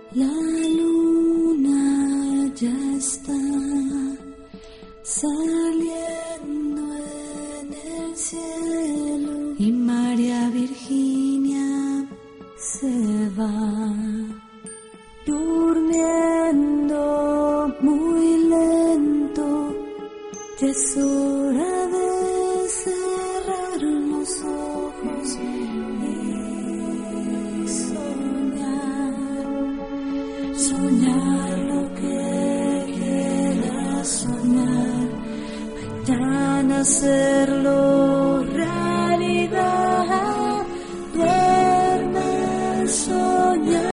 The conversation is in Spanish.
La luna ya está saliendo en el cielo y María Virginia se va durmiendo muy lento. Ya es hora de cerrar los ojos y soñar lo que quieras soñar, mañana hacerlo.